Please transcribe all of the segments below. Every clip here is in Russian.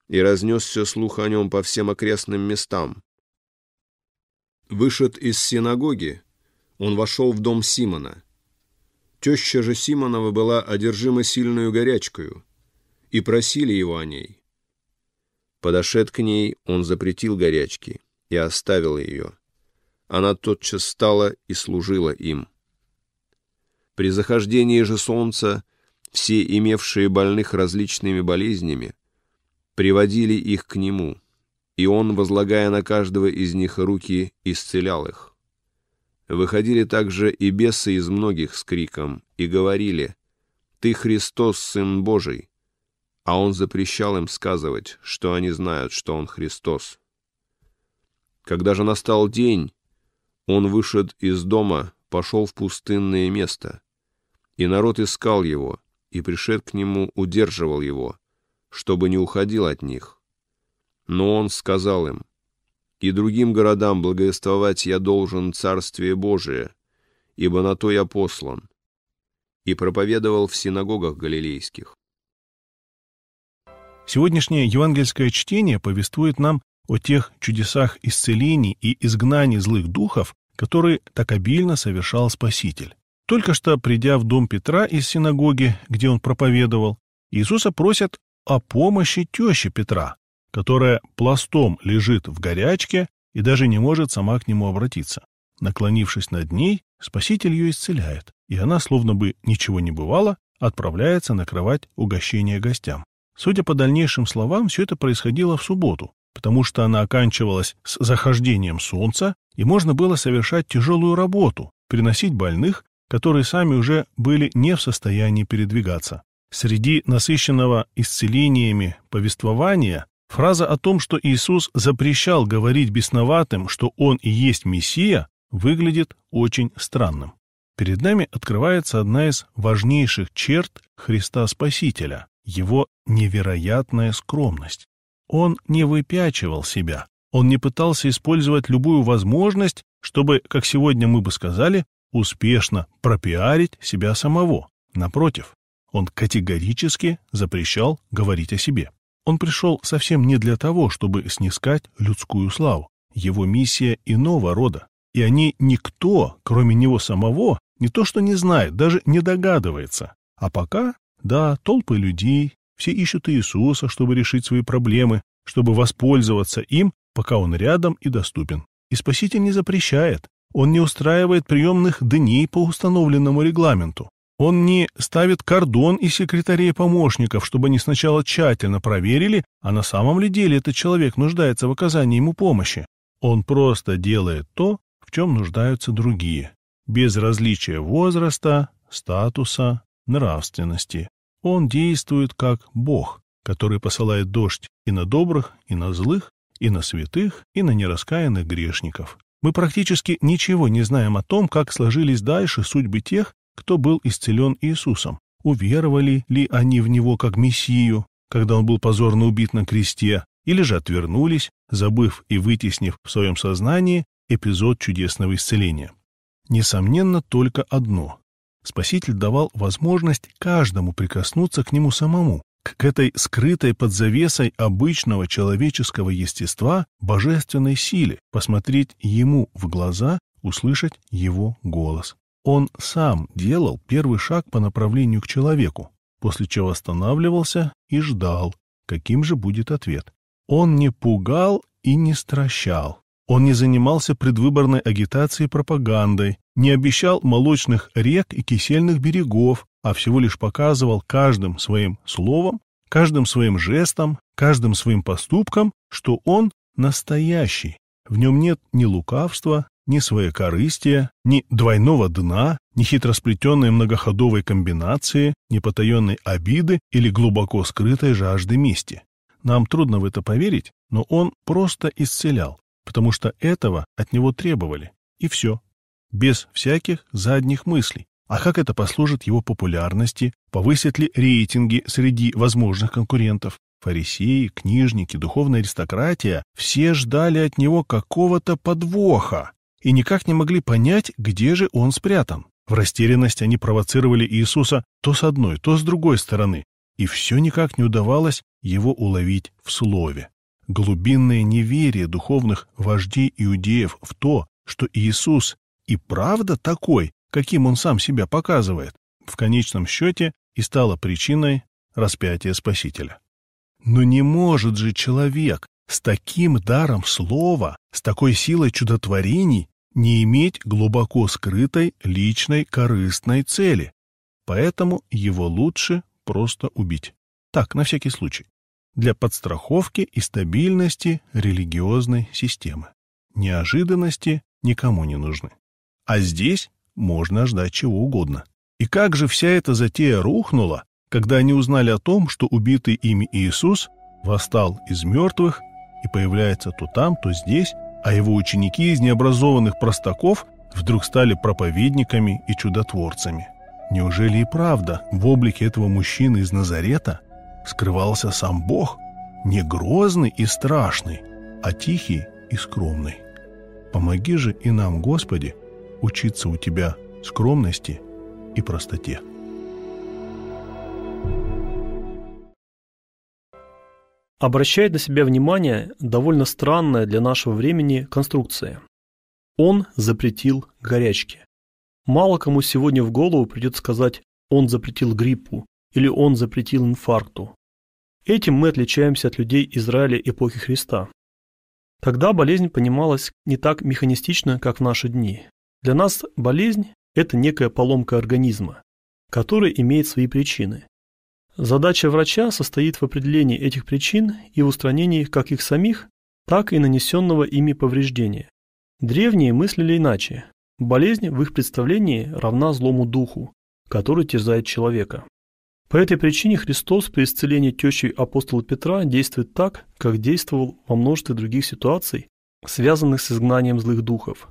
и разнесся слух о нем по всем окрестным местам. Вышед из синагоги, он вошел в дом Симона. Теща же Симонова была одержима сильную горячкою, и просили его о ней. Подошед к ней, он запретил горячки и оставил ее. Она тотчас встала и служила им. При захождении же солнца все, имевшие больных различными болезнями, приводили их к нему, и он, возлагая на каждого из них руки, исцелял их. Выходили также и бесы из многих с криком и говорили: «Ты Христос, Сын Божий!» А он запрещал им сказывать, что они знают, что он Христос. Когда же настал день, он вышед из дома, пошел в пустынное место, и народ искал его, и, пришед к нему, удерживал его, чтобы не уходил от них. Но он сказал им: «И другим городам благовествовать я должен Царствие Божие, ибо на то я послан». И проповедовал в синагогах галилейских. Сегодняшнее евангельское чтение повествует нам о тех чудесах исцелений и изгнаний злых духов, которые так обильно совершал Спаситель. Только что, придя в дом Петра из синагоги, где он проповедовал, Иисуса просят о помощи тещи Петра, которая пластом лежит в горячке и даже не может сама к нему обратиться. Наклонившись над ней, Спаситель ее исцеляет, и она, словно бы ничего не бывало, отправляется накрывать угощение гостям. Судя по дальнейшим словам, все это происходило в субботу, потому что она оканчивалась с захождением солнца, и можно было совершать тяжелую работу, приносить больных, которые сами уже были не в состоянии передвигаться. Среди насыщенного исцелениями повествования фраза о том, что Иисус запрещал говорить бесноватым, что Он и есть Мессия, выглядит очень странным. Перед нами открывается одна из важнейших черт Христа Спасителя – Его невероятная скромность. Он не выпячивал себя, он не пытался использовать любую возможность, чтобы, как сегодня мы бы сказали, успешно пропиарить себя самого. Напротив, он категорически запрещал говорить о себе. Он пришел совсем не для того, чтобы снискать людскую славу. Его миссия иного рода, и о ней никто, кроме него самого, не то что не знает, даже не догадывается. А пока, да, толпы людей, все ищут Иисуса, чтобы решить свои проблемы, чтобы воспользоваться им, пока он рядом и доступен. И Спаситель не запрещает, он не устраивает приемных дней по установленному регламенту. Он не ставит кордон из секретарей-помощников, чтобы они сначала тщательно проверили, а на самом ли деле этот человек нуждается в оказании ему помощи. Он просто делает то, в чем нуждаются другие, без различия возраста, статуса, нравственности. Он действует как Бог, который посылает дождь и на добрых, и на злых, и на святых, и на нераскаянных грешников. Мы практически ничего не знаем о том, как сложились дальше судьбы тех, кто был исцелен Иисусом. Уверовали ли они в Него как Мессию, когда Он был позорно убит на кресте, или же отвернулись, забыв и вытеснив в своем сознании эпизод чудесного исцеления. Несомненно, только одно. Спаситель давал возможность каждому прикоснуться к Нему самому, к этой скрытой под завесой обычного человеческого естества божественной силе, посмотреть Ему в глаза, услышать Его голос. Он сам делал первый шаг по направлению к человеку, после чего останавливался и ждал, каким же будет ответ. Он не пугал и не стращал. Он не занимался предвыборной агитацией и пропагандой, не обещал молочных рек и кисельных берегов, а всего лишь показывал каждым своим словом, каждым своим жестом, каждым своим поступком, что он настоящий. В нем нет ни лукавства, ни своекорыстия, ни двойного дна, ни хитросплетенной многоходовой комбинации, ни потаенной обиды или глубоко скрытой жажды мести. Нам трудно в это поверить, но он просто исцелял, потому что этого от него требовали. И все. Без всяких задних мыслей. А как это послужит его популярности? Повысит ли рейтинги среди возможных конкурентов? Фарисеи, книжники, духовная аристократия – все ждали от него какого-то подвоха и никак не могли понять, где же он спрятан. В растерянности они провоцировали Иисуса то с одной, то с другой стороны, и все никак не удавалось его уловить в слове. Глубинное неверие духовных вождей иудеев в то, что Иисус и правда такой, каким он сам себя показывает, в конечном счете и стало причиной распятия Спасителя. Но не может же человек с таким даром слова, с такой силой чудотворений не иметь глубоко скрытой личной корыстной цели. Поэтому его лучше просто убить. Так, на всякий случай. Для подстраховки и стабильности религиозной системы. Неожиданности никому не нужны. А здесь можно ждать чего угодно. И как же вся эта затея рухнула, когда они узнали о том, что убитый ими Иисус восстал из мертвых и появляется то там, то здесь, а его ученики из необразованных простаков вдруг стали проповедниками и чудотворцами. Неужели и правда в облике этого мужчины из Назарета скрывался сам Бог, не грозный и страшный, а тихий и скромный? Помоги же и нам, Господи, учиться у Тебя скромности и простоте. Обращает на себя внимание довольно странная для нашего времени конструкция. Он запретил горячке. Мало кому сегодня в голову придет сказать «он запретил гриппу» или «он запретил инфаркту». Этим мы отличаемся от людей Израиля эпохи Христа. Тогда болезнь понималась не так механистично, как в наши дни. Для нас болезнь – это некая поломка организма, которая имеет свои причины. Задача врача состоит в определении этих причин и в устранении как их самих, так и нанесенного ими повреждения. Древние мыслили иначе. Болезнь в их представлении равна злому духу, который терзает человека. По этой причине Христос при исцелении тещи апостола Петра действует так, как действовал во множестве других ситуаций, связанных с изгнанием злых духов.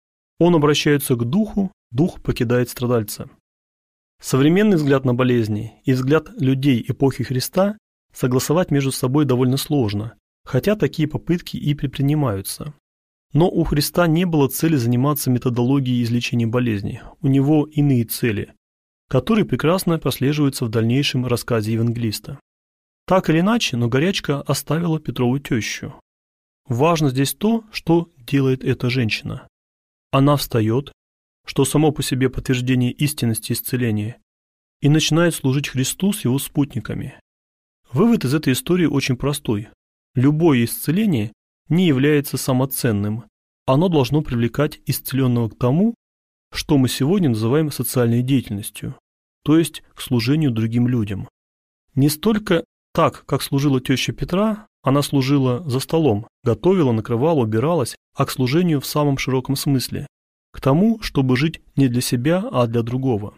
Он обращается к духу, дух покидает страдальца. Современный взгляд на болезни и взгляд людей эпохи Христа согласовать между собой довольно сложно, хотя такие попытки и предпринимаются. Но у Христа не было цели заниматься методологией излечения болезни, у него иные цели, которые прекрасно прослеживаются в дальнейшем рассказе евангелиста. Так или иначе, но горячка оставила Петрову тещу. Важно здесь то, что делает эта женщина. Она встает, что само по себе подтверждение истинности исцеления, и начинает служить Христу с его спутниками. Вывод из этой истории очень простой. Любое исцеление не является самоценным. Оно должно привлекать исцеленного к тому, что мы сегодня называем социальной деятельностью, то есть к служению другим людям. Не столько так, как служила теща Петра, она служила за столом, готовила, накрывала, убиралась, а к служению в самом широком смысле, к тому, чтобы жить не для себя, а для другого.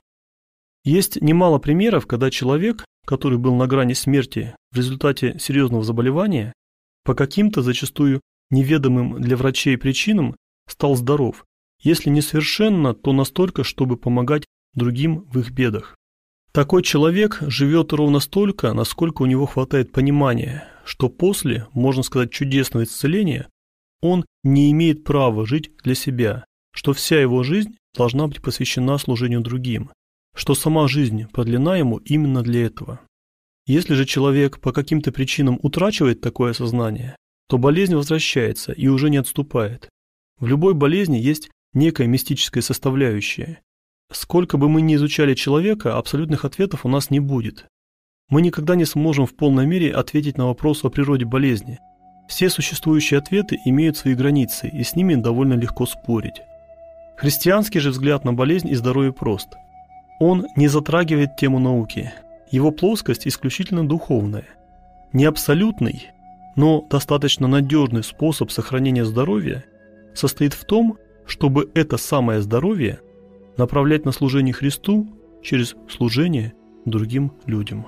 Есть немало примеров, когда человек, который был на грани смерти в результате серьезного заболевания, по каким-то зачастую неведомым для врачей причинам стал здоров, если не совершенно, то настолько, чтобы помогать другим в их бедах. Такой человек живет ровно столько, насколько у него хватает понимания, что после, можно сказать, чудесного исцеления, он не имеет права жить для себя, что вся его жизнь должна быть посвящена служению другим, что сама жизнь продлена ему именно для этого. Если же человек по каким-то причинам утрачивает такое сознание, то болезнь возвращается и уже не отступает. В любой болезни есть некая мистическая составляющая. Сколько бы мы ни изучали человека, абсолютных ответов у нас не будет. Мы никогда не сможем в полной мере ответить на вопрос о природе болезни. Все существующие ответы имеют свои границы, и с ними довольно легко спорить. Христианский же взгляд на болезнь и здоровье прост. Он не затрагивает тему науки. Его плоскость исключительно духовная. Не абсолютный, но достаточно надежный способ сохранения здоровья состоит в том, чтобы это самое здоровье направлять на служение Христу через служение другим людям.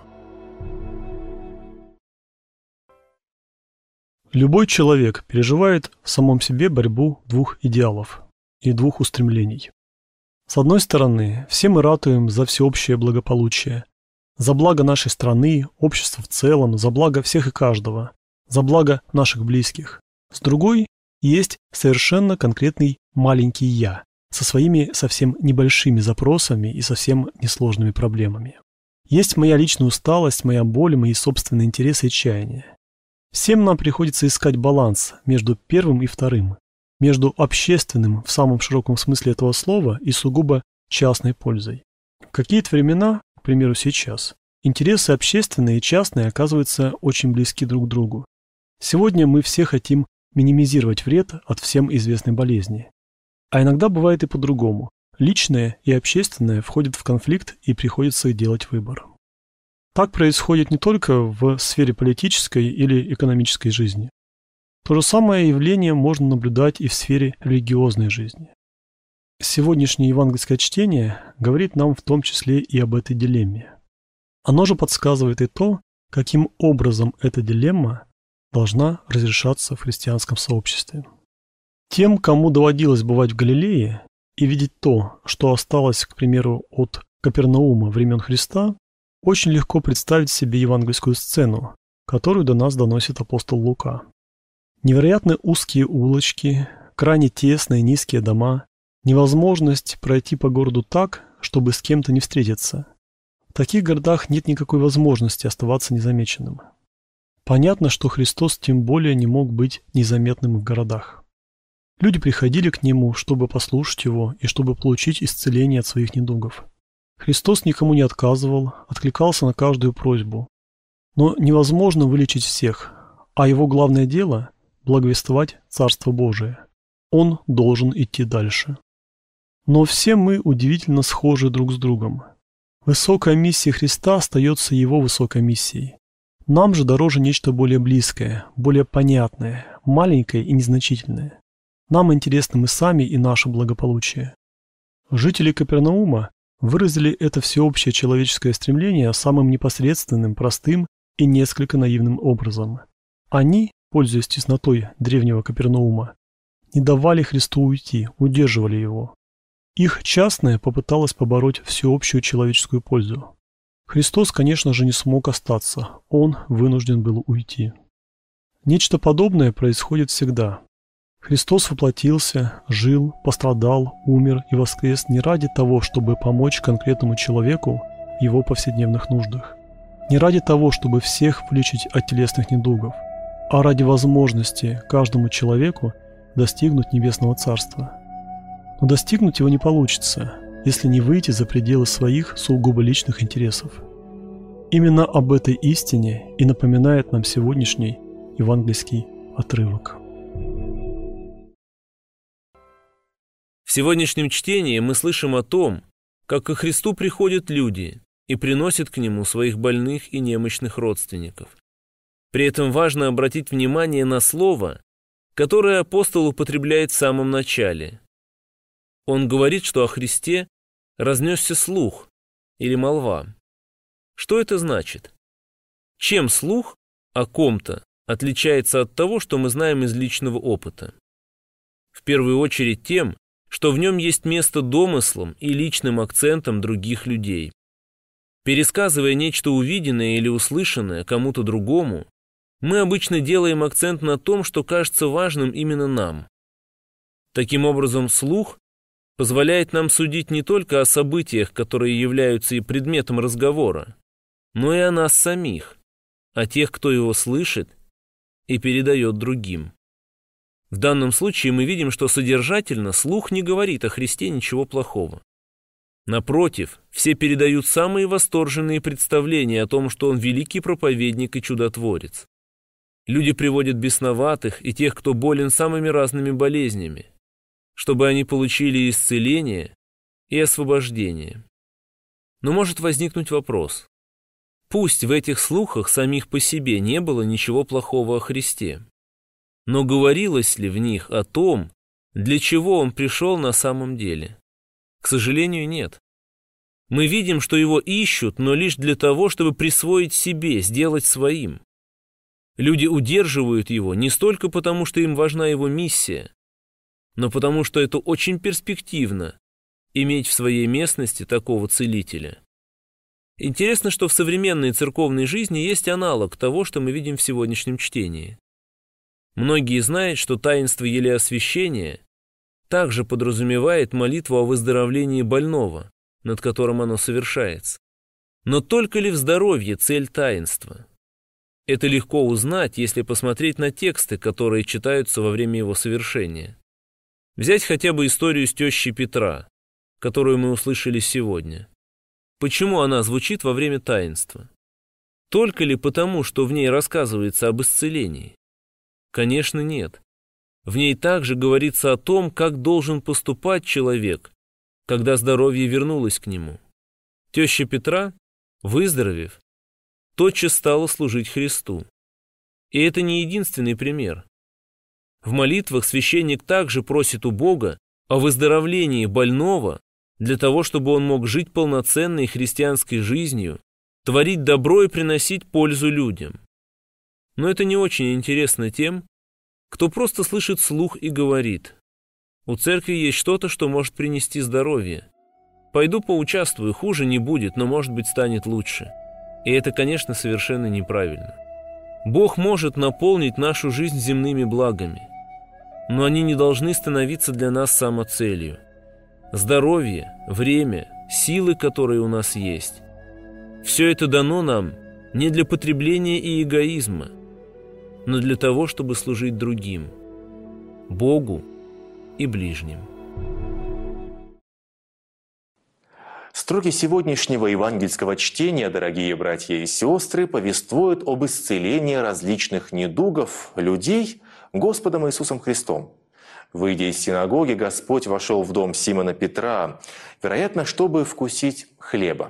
Любой человек переживает в самом себе борьбу двух идеалов и двух устремлений. С одной стороны, все мы ратуем за всеобщее благополучие, за благо нашей страны, общества в целом, за благо всех и каждого, за благо наших близких. С другой, есть совершенно конкретный маленький «я» со своими совсем небольшими запросами и совсем несложными проблемами. Есть моя личная усталость, моя боль, мои собственные интересы и чаяния. Всем нам приходится искать баланс между первым и вторым, между общественным в самом широком смысле этого слова и сугубо частной пользой. В какие-то времена, к примеру сейчас, интересы общественные и частные оказываются очень близки друг к другу. Сегодня мы все хотим минимизировать вред от всем известной болезни. А иногда бывает и по-другому. Личное и общественное входят в конфликт и приходится делать выбор. Так происходит не только в сфере политической или экономической жизни. То же самое явление можно наблюдать и в сфере религиозной жизни. Сегодняшнее евангельское чтение говорит нам в том числе и об этой дилемме. Оно же подсказывает и то, каким образом эта дилемма должна разрешаться в христианском сообществе. Тем, кому доводилось бывать в Галилее и видеть то, что осталось, к примеру, от Капернаума времен Христа, очень легко представить себе евангельскую сцену, которую до нас доносит апостол Лука. Невероятно узкие улочки, крайне тесные низкие дома, невозможность пройти по городу так, чтобы с кем-то не встретиться. В таких городах нет никакой возможности оставаться незамеченным. Понятно, что Христос тем более не мог быть незаметным в городах. Люди приходили к Нему, чтобы послушать Его и чтобы получить исцеление от своих недугов. Христос никому не отказывал, откликался на каждую просьбу. Но невозможно вылечить всех, а Его главное дело – благовествовать Царство Божие. Он должен идти дальше. Но все мы удивительно схожи друг с другом. Высокая миссия Христа остается Его высокой миссией. Нам же дороже нечто более близкое, более понятное, маленькое и незначительное. Нам интересны мы сами и наше благополучие. Жители Капернаума выразили это всеобщее человеческое стремление самым непосредственным, простым и несколько наивным образом. Они, пользуясь теснотой древнего Капернаума, не давали Христу уйти, удерживали Его. Их частное попыталось побороть всеобщую человеческую пользу. Христос, конечно же, не смог остаться, Он вынужден был уйти. Нечто подобное происходит всегда. Христос воплотился, жил, пострадал, умер и воскрес не ради того, чтобы помочь конкретному человеку в его повседневных нуждах, не ради того, чтобы всех вылечить от телесных недугов, а ради возможности каждому человеку достигнуть Небесного Царства. Но достигнуть его не получится, если не выйти за пределы своих сугубо личных интересов. Именно об этой истине и напоминает нам сегодняшний евангельский отрывок. В сегодняшнем чтении мы слышим о том, как ко Христу приходят люди и приносят к Нему своих больных и немощных родственников. При этом важно обратить внимание на слово, которое апостол употребляет в самом начале. Он говорит, что о Христе разнесся слух или молва. Что это значит? Чем слух о ком-то отличается от того, что мы знаем из личного опыта? В первую очередь тем, что в нем есть место домыслам и личным акцентам других людей. Пересказывая нечто увиденное или услышанное кому-то другому, мы обычно делаем акцент на том, что кажется важным именно нам. Таким образом, слух позволяет нам судить не только о событиях, которые являются и предметом разговора, но и о нас самих, о тех, кто его слышит и передает другим. В данном случае мы видим, что содержательно слух не говорит о Христе ничего плохого. Напротив, все передают самые восторженные представления о том, что Он великий проповедник и чудотворец. Люди приводят бесноватых и тех, кто болен самыми разными болезнями, чтобы они получили исцеление и освобождение. Но может возникнуть вопрос. Пусть в этих слухах самих по себе не было ничего плохого о Христе, но говорилось ли в них о том, для чего Он пришел на самом деле? К сожалению, нет. Мы видим, что Его ищут, но лишь для того, чтобы присвоить себе, сделать своим. Люди удерживают Его не столько потому, что им важна Его миссия, но потому, что это очень перспективно иметь в своей местности такого целителя. Интересно, что в современной церковной жизни есть аналог того, что мы видим в сегодняшнем чтении. Многие знают, что таинство елеосвящения также подразумевает молитву о выздоровлении больного, над которым оно совершается. Но только ли в здоровье цель таинства? Это легко узнать, если посмотреть на тексты, которые читаются во время его совершения. Взять хотя бы историю с тещей Петра, которую мы услышали сегодня. Почему она звучит во время таинства? Только ли потому, что в ней рассказывается об исцелении? Конечно, нет. В ней также говорится о том, как должен поступать человек, когда здоровье вернулось к нему. Теща Петра, выздоровев, тотчас стала служить Христу. И это не единственный пример. В молитвах священник также просит у Бога о выздоровлении больного для того, чтобы он мог жить полноценной христианской жизнью, творить добро и приносить пользу людям. Но это не очень интересно тем, кто просто слышит слух и говорит: «У церкви есть что-то, что может принести здоровье. Пойду поучаствую, хуже не будет, но, может быть, станет лучше». И это, конечно, совершенно неправильно. Бог может наполнить нашу жизнь земными благами, но они не должны становиться для нас самоцелью. Здоровье, время, силы, которые у нас есть – все это дано нам не для потребления и эгоизма, но для того, чтобы служить другим, Богу и ближним. Строки сегодняшнего евангельского чтения, дорогие братья и сестры, повествуют об исцелении различных недугов людей Господом Иисусом Христом. Выйдя из синагоги, Господь вошел в дом Симона Петра, вероятно, чтобы вкусить хлеба.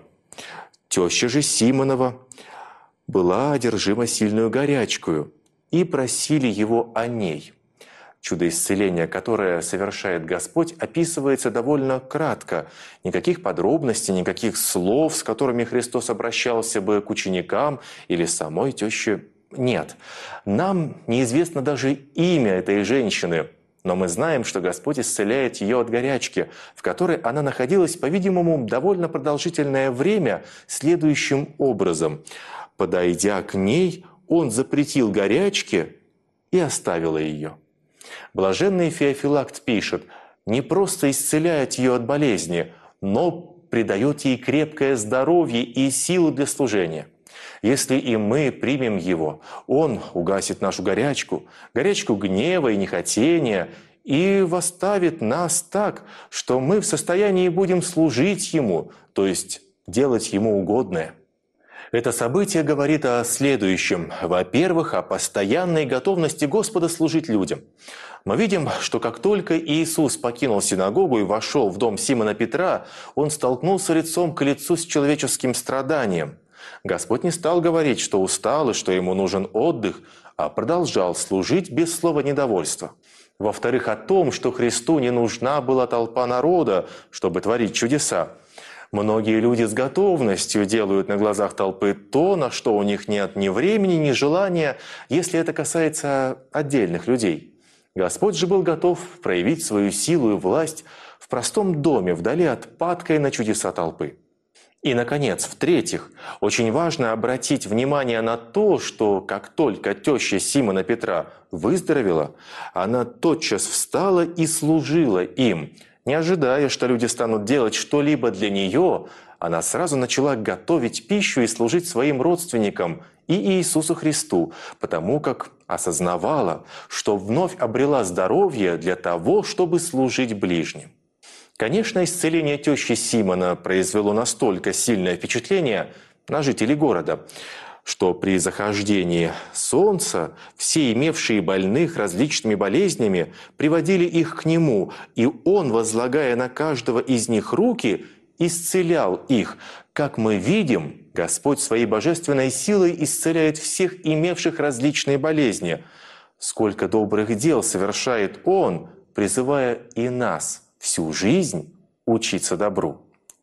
Теща же Симонова была одержима сильную горячкою, и просили его о ней. Чудо исцеления, которое совершает Господь, описывается довольно кратко. Никаких подробностей, никаких слов, с которыми Христос обращался бы к ученикам или самой теще, нет. Нам неизвестно даже имя этой женщины, но мы знаем, что Господь исцеляет ее от горячки, в которой она находилась, по-видимому, довольно продолжительное время, следующим образом. Подойдя к ней, Он запретил горячке и оставила ее. Блаженный Феофилакт пишет: не просто исцеляет ее от болезни, но придает ей крепкое здоровье и силу для служения. Если и мы примем его, он угасит нашу горячку гнева и нехотения, и восставит нас так, что мы в состоянии будем служить ему, то есть делать ему угодное. Это событие говорит о следующем. Во-первых, о постоянной готовности Господа служить людям. Мы видим, что как только Иисус покинул синагогу и вошел в дом Симона Петра, он столкнулся лицом к лицу с человеческим страданием. Господь не стал говорить, что устал и что ему нужен отдых, а продолжал служить без слова недовольства. Во-вторых, о том, что Христу не нужна была толпа народа, чтобы творить чудеса. Многие люди с готовностью делают на глазах толпы то, на что у них нет ни времени, ни желания, если это касается отдельных людей. Господь же был готов проявить свою силу и власть в простом доме, вдали от падкой на чудеса толпы. И, наконец, в-третьих, очень важно обратить внимание на то, что как только теща Симона Петра выздоровела, она тотчас встала и служила им. Не ожидая, что люди станут делать что-либо для нее, она сразу начала готовить пищу и служить своим родственникам и Иисусу Христу, потому как осознавала, что вновь обрела здоровье для того, чтобы служить ближним. Конечно, исцеление тещи Симона произвело настолько сильное впечатление на жителей города, что при захождении солнца все имевшие больных различными болезнями приводили их к нему, и он, возлагая на каждого из них руки, исцелял их. Как мы видим, Господь своей божественной силой исцеляет всех имевших различные болезни. Сколько добрых дел совершает Он, призывая и нас всю жизнь учиться добру.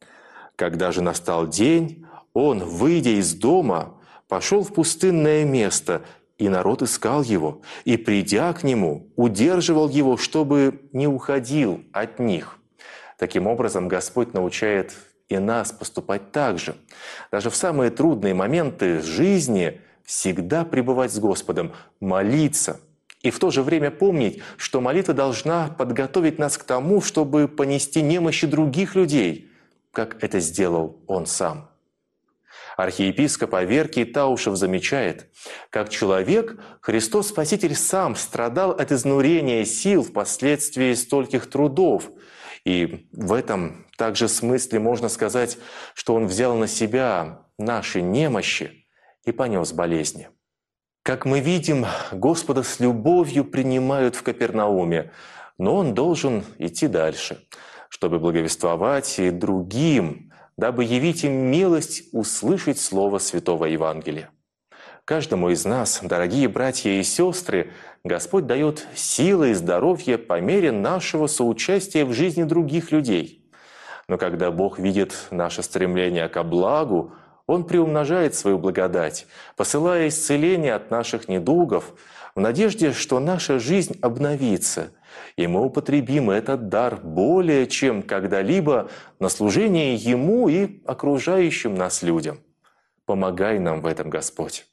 Когда же настал день, Он, выйдя из дома, пошел в пустынное место, и народ искал его, и, придя к нему, удерживал его, чтобы не уходил от них. Таким образом, Господь научает и нас поступать так же. Даже в самые трудные моменты жизни всегда пребывать с Господом, молиться. И в то же время помнить, что молитва должна подготовить нас к тому, чтобы понести немощи других людей, как это сделал Он сам. Архиепископ Аверкий Таушев замечает, как человек Христос Спаситель сам страдал от изнурения сил впоследствии стольких трудов. И в этом также смысле можно сказать, что Он взял на себя наши немощи и понес болезни. Как мы видим, Господа с любовью принимают в Капернауме, но Он должен идти дальше, чтобы благовествовать и другим, дабы явить им милость услышать слово Святого Евангелия. Каждому из нас, дорогие братья и сестры, Господь дает силы и здоровье по мере нашего соучастия в жизни других людей. Но когда Бог видит наше стремление ко благу, Он приумножает свою благодать, посылая исцеление от наших недугов, в надежде, что наша жизнь обновится, и мы употребим этот дар более чем когда-либо на служение Ему и окружающим нас людям. Помогай нам в этом, Господь.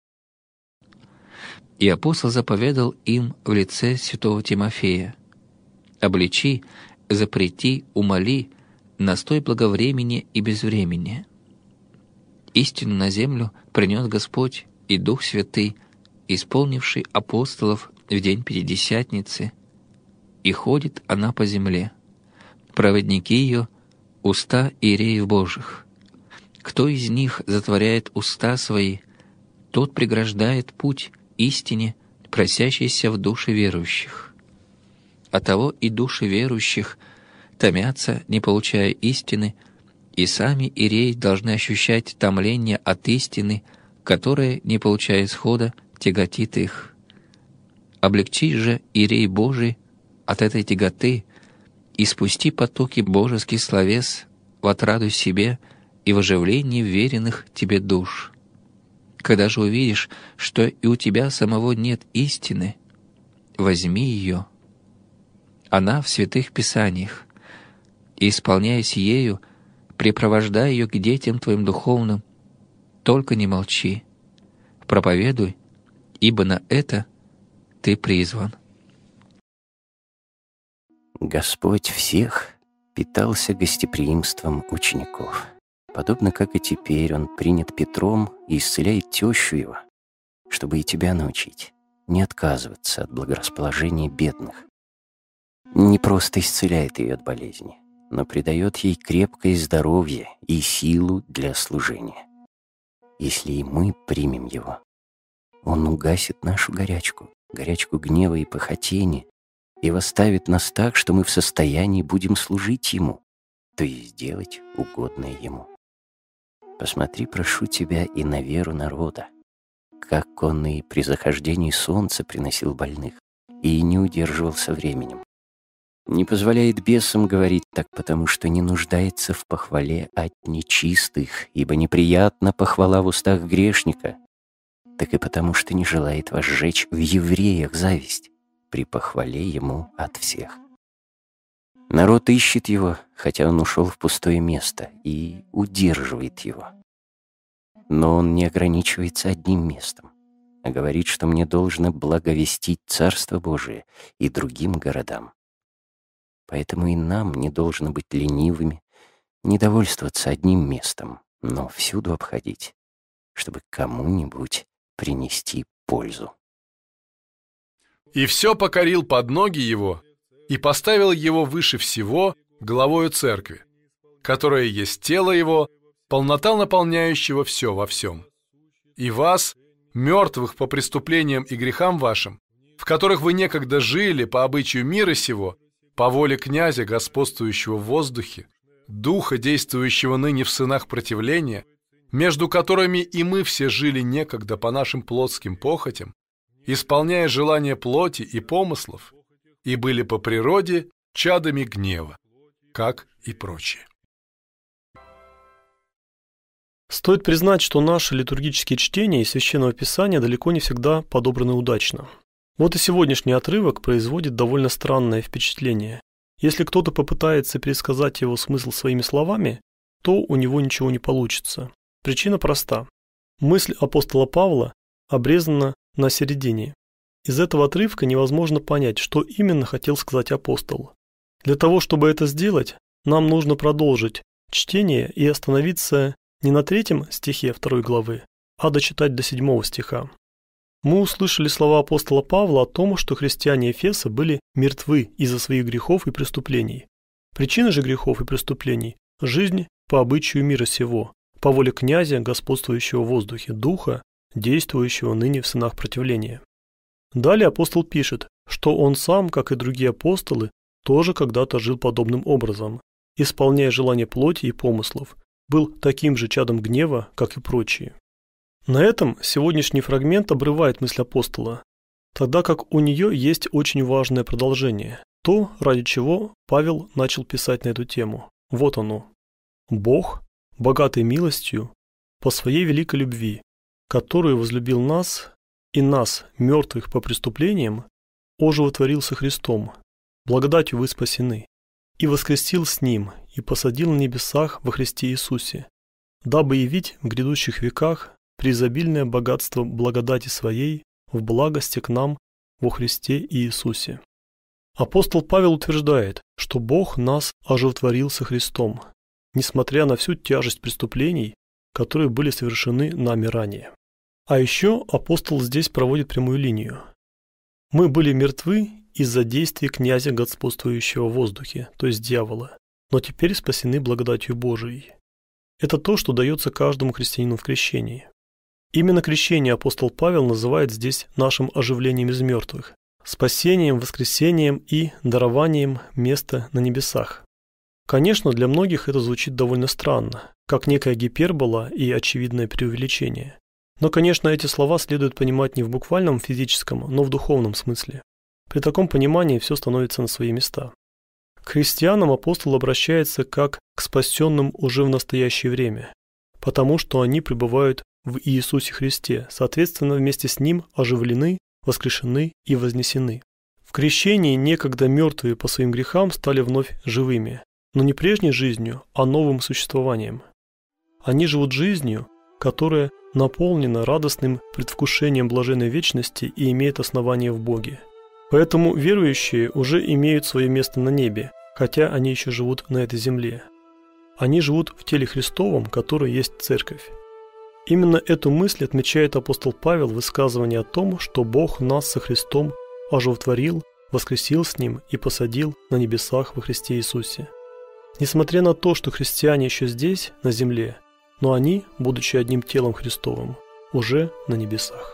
И апостол заповедал им в лице святого Тимофея: «Обличи, запрети, умоли, настой благовремени и безвремени». Истину на землю принес Господь и Дух Святый, исполнивший апостолов в день Пятидесятницы, и ходит она по земле. Проводники ее — уста иереев Божьих. Кто из них затворяет уста свои, тот преграждает путь истине, просящейся в души верующих. Оттого и души верующих томятся, не получая истины, и сами иереи должны ощущать томление от истины, которая, не получая исхода, тяготит их. Облегчи же, иерей Божий, от этой тяготы и спусти потоки божеских словес в отраду себе и в оживлении веренных тебе душ. Когда же увидишь, что и у тебя самого нет истины, возьми ее. Она в святых писаниях, и, исполняясь ею, препровождай ее к детям твоим духовным, только не молчи, проповедуй, ибо на это ты призван. Господь всех питался гостеприимством учеников. Подобно как и теперь Он принят Петром и исцеляет тещу его, чтобы и тебя научить не отказываться от благорасположения бедных. Не просто исцеляет ее от болезни, но придает ей крепкое здоровье и силу для служения. Если и мы примем Его, Он угасит нашу горячку гнева и похотения, и восставит нас так, что мы в состоянии будем служить Ему, то есть делать угодное Ему. Посмотри, прошу тебя, и на веру народа, как Он и при захождении солнца приносил больных, и не удерживался временем. Не позволяет бесам говорить так, потому что не нуждается в похвале от нечистых, ибо неприятна похвала в устах грешника, так и потому что не желает возжечь в евреях зависть при похвале Ему от всех. Народ ищет Его, хотя Он ушел в пустое место, и удерживает Его. Но Он не ограничивается одним местом, а говорит, что мне должно благовестить Царство Божие и другим городам. Поэтому и нам не должно быть ленивыми, не довольствоваться одним местом, но всюду обходить, чтобы кому-нибудь принести пользу. И все покорил под ноги его, и поставил его выше всего главою церкви, которая есть тело его, полнота наполняющего все во всем. И вас, мертвых по преступлениям и грехам вашим, в которых вы некогда жили по обычаю мира сего, по воле князя, господствующего в воздухе, духа, действующего ныне в сынах противления, между которыми и мы все жили некогда по нашим плотским похотям, исполняя желания плоти и помыслов, и были по природе чадами гнева, как и прочие. Стоит признать, что наши литургические чтения из Священного Писания далеко не всегда подобраны удачно. Вот и сегодняшний отрывок производит довольно странное впечатление. Если кто-то попытается пересказать его смысл своими словами, то у него ничего не получится. Причина проста. Мысль апостола Павла обрезана на середине. Из этого отрывка невозможно понять, что именно хотел сказать апостол. Для того, чтобы это сделать, нам нужно продолжить чтение и остановиться не на 3 стихе 2 главы, а дочитать до 7 стиха. Мы услышали слова апостола Павла о том, что христиане Эфеса были мертвы из-за своих грехов и преступлений. Причина же грехов и преступлений – жизнь по обычаю мира сего, по воле князя, господствующего в воздухе, духа, действующего ныне в сынах противления. Далее апостол пишет, что он сам, как и другие апостолы, тоже когда-то жил подобным образом, исполняя желания плоти и помыслов, был таким же чадом гнева, как и прочие. На этом сегодняшний фрагмент обрывает мысль апостола, тогда как у нее есть очень важное продолжение, то, ради чего Павел начал писать на эту тему. Вот оно. «Бог, богатый милостью, по своей великой любви, которую возлюбил нас, и нас, мертвых по преступлениям, оживотворил со Христом, благодатью вы спасены, и воскресил с Ним, и посадил на небесах во Христе Иисусе, дабы явить в грядущих веках преизобильное богатство благодати Своей в благости к нам во Христе Иисусе». Апостол Павел утверждает, что Бог нас оживотворил со Христом, несмотря на всю тяжесть преступлений, которые были совершены нами ранее. А еще апостол здесь проводит прямую линию. Мы были мертвы из-за действий князя, господствующего в воздухе, то есть дьявола, но теперь спасены благодатью Божией. Это то, что дается каждому христианину в крещении. Именно крещение апостол Павел называет здесь нашим оживлением из мертвых, спасением, воскресением и дарованием места на небесах. Конечно, для многих это звучит довольно странно, как некая гипербола и очевидное преувеличение. Но, конечно, эти слова следует понимать не в буквальном физическом, но в духовном смысле. При таком понимании все становится на свои места. К христианам апостол обращается как к спасенным уже в настоящее время, потому что они пребывают в Иисусе Христе, соответственно, вместе с Ним оживлены, воскрешены и вознесены. В крещении некогда мертвые по своим грехам стали вновь живыми, но не прежней жизнью, а новым существованием. Они живут жизнью, которая наполнена радостным предвкушением блаженной вечности и имеет основание в Боге. Поэтому верующие уже имеют свое место на небе, хотя они еще живут на этой земле. Они живут в теле Христовом, которое есть Церковь. Именно эту мысль отмечает апостол Павел в высказывании о том, что Бог нас со Христом оживотворил, воскресил с Ним и посадил на небесах во Христе Иисусе. Несмотря на то, что христиане еще здесь, на земле, но они, будучи одним телом Христовым, уже на небесах.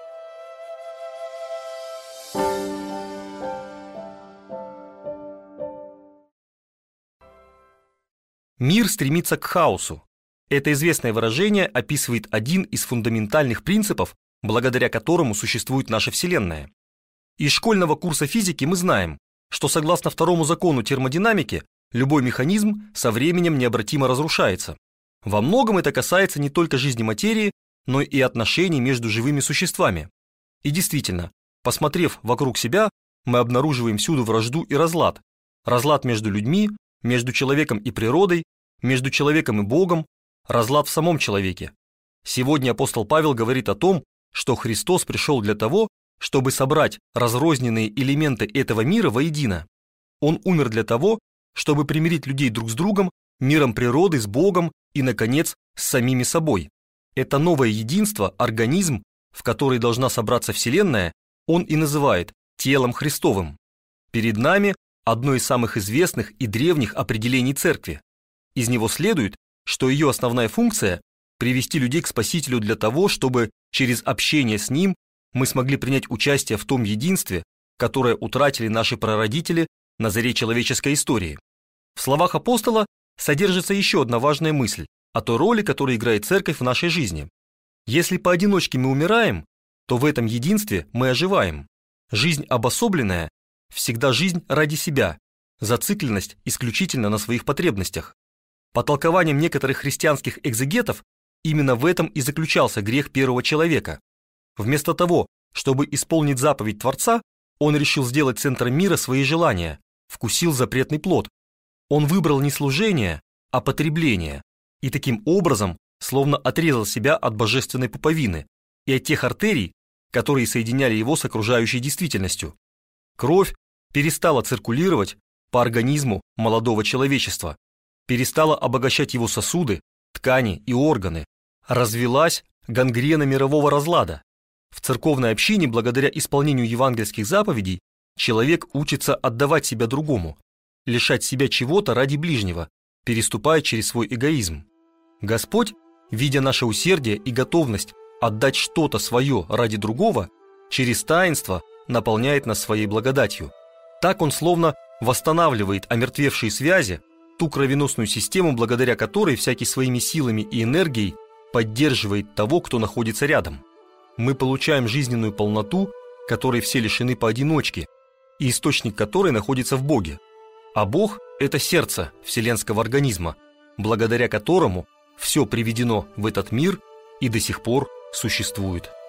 Мир стремится к хаосу. Это известное выражение описывает один из фундаментальных принципов, благодаря которому существует наша Вселенная. Из школьного курса физики мы знаем, что согласно второму закону термодинамики, любой механизм со временем необратимо разрушается. Во многом это касается не только жизни материи, но и отношений между живыми существами. И действительно, посмотрев вокруг себя, мы обнаруживаем всюду вражду и разлад. Разлад между людьми, между человеком и природой, между человеком и Богом, разлад в самом человеке. Сегодня апостол Павел говорит о том, что Христос пришел для того, чтобы собрать разрозненные элементы этого мира воедино. Он умер для того, чтобы примирить людей друг с другом, миром природы, с Богом и, наконец, с самими собой. Это новое единство, организм, в который должна собраться Вселенная, он и называет телом Христовым. Перед нами одно из самых известных и древних определений Церкви. Из него следует, что ее основная функция – привести людей к Спасителю для того, чтобы через общение с Ним мы смогли принять участие в том единстве, которое утратили наши прародители на заре человеческой истории. В словах апостола содержится еще одна важная мысль о той роли, которую играет Церковь в нашей жизни. Если поодиночке мы умираем, то в этом единстве мы оживаем. Жизнь обособленная – всегда жизнь ради себя, зацикленность исключительно на своих потребностях. По толкованиям некоторых христианских экзегетов, именно в этом и заключался грех первого человека. Вместо того, чтобы исполнить заповедь Творца, он решил сделать центром мира свои желания, вкусил запретный плод. Он выбрал не служение, а потребление, и таким образом словно отрезал себя от божественной пуповины и от тех артерий, которые соединяли его с окружающей действительностью. Кровь перестала циркулировать по организму молодого человечества, перестала обогащать его сосуды, ткани и органы, развилась гангрена мирового разлада. В церковной общине, благодаря исполнению евангельских заповедей, человек учится отдавать себя другому, лишать себя чего-то ради ближнего, переступая через свой эгоизм. Господь, видя наше усердие и готовность отдать что-то свое ради другого, через таинство наполняет нас своей благодатью. Так Он словно восстанавливает омертвевшие связи, ту кровеносную систему, благодаря которой всякий своими силами и энергией поддерживает того, кто находится рядом. Мы получаем жизненную полноту, которой все лишены поодиночке, и источник которой находится в Боге. А Бог – это сердце вселенского организма, благодаря которому все приведено в этот мир и до сих пор существует.